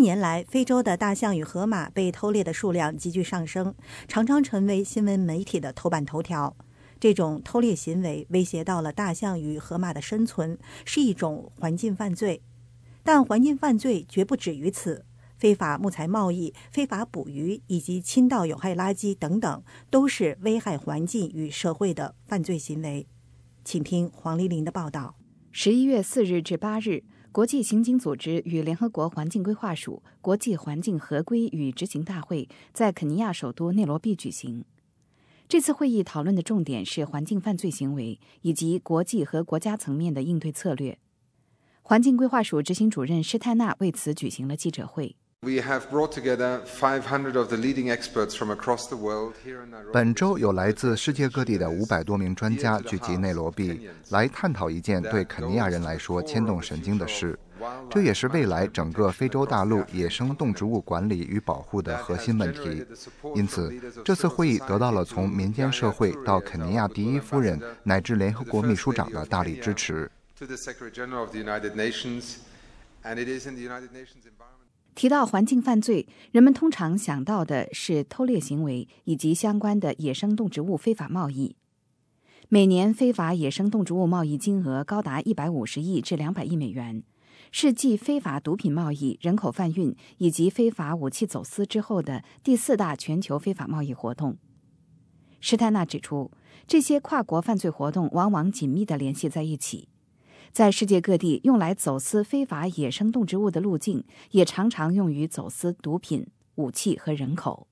年来，非洲的大象与河马被偷猎的数量急剧上升，常常成为新闻媒体的头版头条。这种偷猎行为威胁到了大象与河马的生存，是一种环境犯罪。但环境犯罪绝不止于此，非法木材贸易、非法捕鱼以及倾倒有害垃圾等等，都是危害环境与社会的犯罪行为。请听黄丽玲的报道。 11月4日至8日，国际刑警组织与联合国环境规划署国际环境合规与执行大会在肯尼亚首都内罗毕举行。这次会议讨论的重点是环境犯罪行为以及国际和国家层面的应对策略。环境规划署执行主任施泰纳为此举行了记者会。 本周有来自世界各地的500多名专家聚集内罗毕，来探讨一件对肯尼亚人来说牵动神经的事。这也是未来整个非洲大陆野生动植物管理与保护的核心问题。因此，这次会议得到了从民间社会到肯尼亚第一夫人乃至联合国秘书长的大力支持。 提到环境犯罪，人们通常想到的是偷猎行为以及相关的野生动植物非法贸易。每年非法野生动植物贸易金额高达150亿至200亿美元，是继非法毒品贸易、人口贩运以及非法武器走私之后的第4大全球非法贸易活动。施泰纳指出，这些跨国犯罪活动往往紧密地联系在一起。在世界各地，用来走私非法野生动植物的路径也常常用于走私毒品、武器和人口。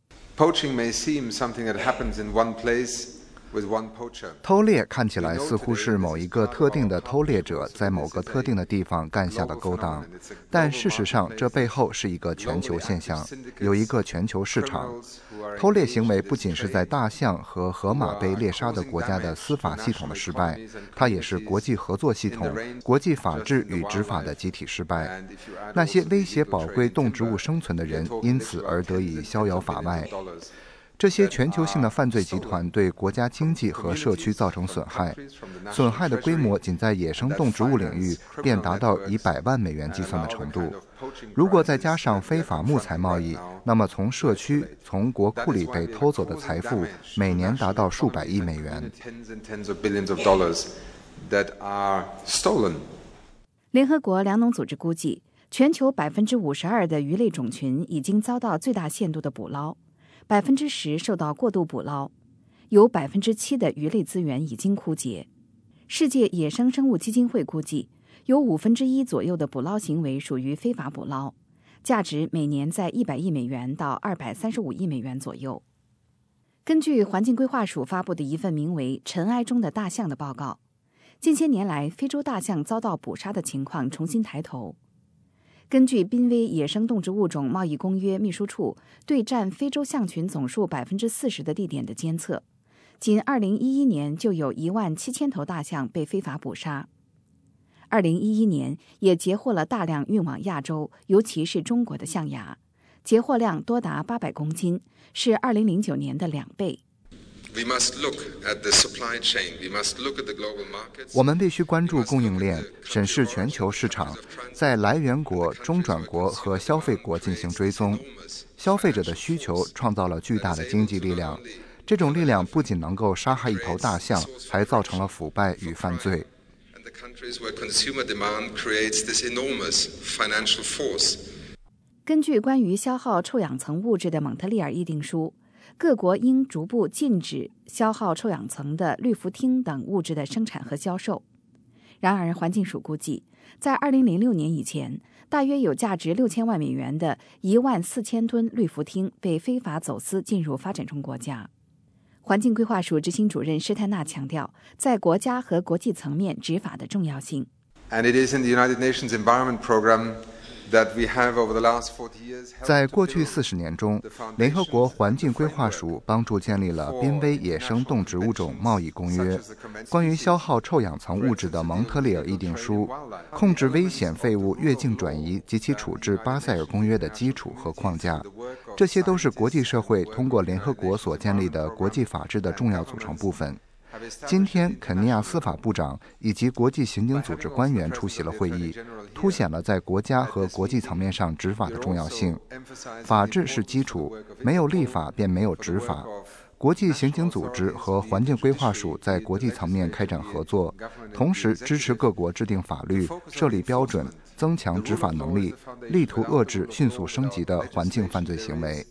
偷猎看起来似乎是某一个特定的偷猎者在某个特定的地方干下的勾当，但事实上这背后是一个全球现象，有一个全球市场。偷猎行为不仅是在大象和河马被猎杀的国家的司法系统的失败，它也是国际合作系统、国际法治与执法的集体失败。那些威胁宝贵动植物生存的人因此而得以逍遥法外。这些全球性的犯罪集团对国家经济和社区造成损害，损害的规模仅在野生动植物领域便达到以100万美元计算的程度。如果再加上非法木材贸易，那么从社区、从国库里被偷走的财富每年达到数百亿美元。 联合国粮农组织估计，全球52%的鱼类种群已经遭到最大限度的捕捞，10%受到过度捕捞，有7%的鱼类资源已经枯竭。世界野生生物基金会估计，有1/5左右的捕捞行为属于非法捕捞，价值每年在100亿美元到235亿美元左右。根据环境规划署发布的一份名为《尘埃中的大象》的报告，近些年来非洲大象遭到捕杀的情况重新抬头。根据濒危野生动植物种贸易公约秘书处对占非洲象群总数40%的地点的监测，仅2011年就有17000头大象被非法捕杀。2011年也截获了大量运往亚洲，尤其是中国的象牙，截获量多达800公斤，是2009年的2倍。 我们必须关注供应链，审视全球市场，在来源国、中转国和消费国进行追踪。消费者的需求创造了巨大的经济力量，这种力量不仅能够杀害一头大象，还造成了腐败与犯罪。 根据关于消耗臭氧层物质的蒙特利尔议定书，各国应逐步禁止消耗臭氧层的氯氟烃等物质的生产和销售。然而，环境署估计，在2006年以前，大约有价值6000万美元的14000吨氯氟烃被非法走私进入发展中国家。环境规划署执行主任施泰纳强调，在国家和国际层面执法的重要性。 在过去40年中，联合国环境规划署帮助建立了濒危野生动植物种贸易公约、关于消耗臭氧层物质的蒙特利尔议定书、控制危险废物越境转移及其处置巴塞尔公约的基础和框架。这些都是国际社会通过联合国所建立的国际法治的重要组成部分。 今天，肯尼亚司法部长以及国际刑警组织官员出席了会议，凸显了在国家和国际层面上执法的重要性。法治是基础，没有立法便没有执法。国际刑警组织和环境规划署在国际层面开展合作，同时支持各国制定法律、设立标准，增强执法能力，力图遏制迅速升级的环境犯罪行为。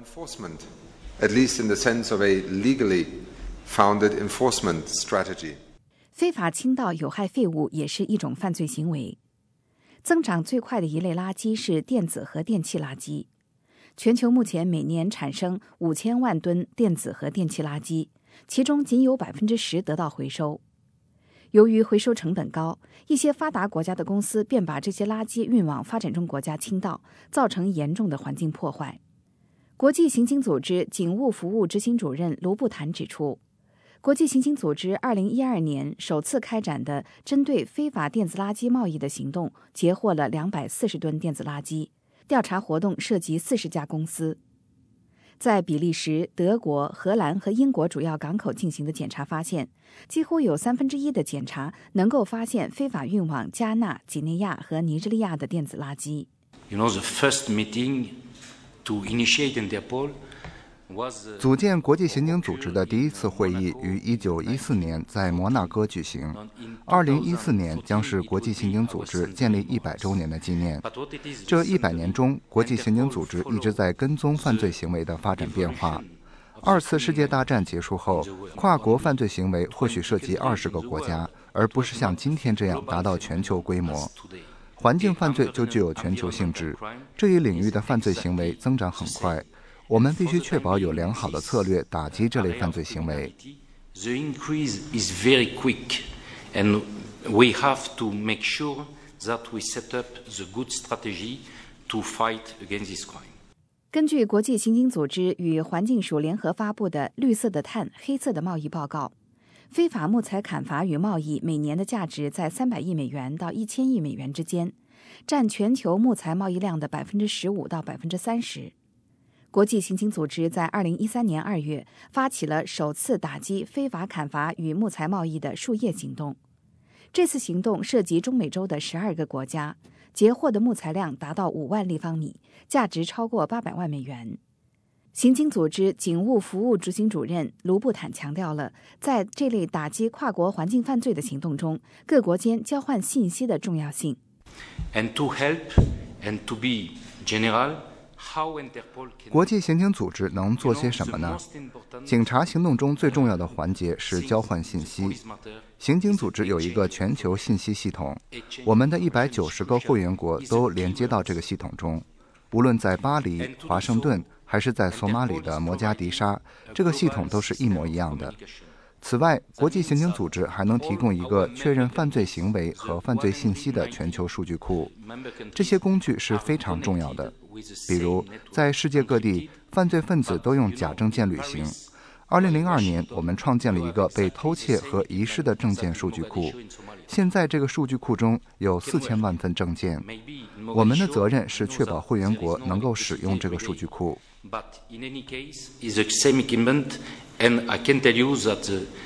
非法倾倒有害废物也是一种犯罪行为。增长最快的一类垃圾是电子和电气垃圾。全球目前每年产生5000万吨电子和电气垃圾，其中仅有10%得到回收。由于回收成本高，一些发达国家的公司便把这些垃圾运往发展中国家倾倒，造成严重的环境破坏。国际刑警组织警务服务执行主任卢布坦指出，国际刑警组织2012年首次开展的针对非法电子垃圾贸易的行动，截获了240吨电子垃圾。调查活动涉及40家公司。在比利时、德国、荷兰和英国主要港口进行的检查发现，几乎有1/3的检查能够发现非法运往加纳、几内亚和尼日利亚的电子垃圾。 The first meeting to initiate Interpol 组建国际刑警组织的第一次会议于1914年在摩纳哥举行。2014年将是国际刑警组织建立100周年的纪念。这100年中，国际刑警组织一直在跟踪犯罪行为的发展变化。2次世界大战结束后，跨国犯罪行为或许涉及20个国家，而不是像今天这样达到全球规模。环境犯罪就具有全球性质，这一领域的犯罪行为增长很快。我们必须确保有良好的策略打击这类犯罪行为。 The increase is very quick, and we have to make sure that we set up the good strategy to fight against this crime. 根据国际刑警组织与环境署联合发布的《绿色的碳，黑色的贸易报告》，非法木材砍伐与贸易每年的价值在300亿美元到1000亿美元之间，占全球木材贸易量的15%到30%。国际刑警组织在2013年2月发起了首次打击非法砍伐与木材贸易的树叶行动。这次行动涉及中美洲的12个国家，截获的木材量达到5万立方米，价值超过800万美元。刑警组织警务服务执行主任卢布坦强调了，在这类打击跨国环境犯罪的行动中，各国间交换信息的重要性。 And to help and to be general, 国际刑警组织能做些什么呢？警察行动中最重要的环节是交换信息。刑警组织有一个全球信息系统，我们的190个会员国都连接到这个系统中。无论在巴黎、华盛顿，还是在索马里的摩加迪沙，这个系统都是一模一样的。此外，国际刑警组织还能提供一个确认犯罪行为和犯罪信息的全球数据库。这些工具是非常重要的。比如，在世界各地，犯罪分子都用假证件旅行。2002年，我们创建了一个被偷窃和遗失的证件数据库。现在这个数据库中有4000万份证件。我们的责任是确保会员国能够使用这个数据库。 But in any case, it's the same equipment, and I can tell you that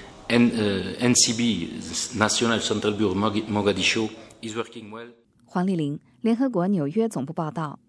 NCB, National Central Bureau Mogadishu, is working well. 黄丽玲，联合国纽约总部报道。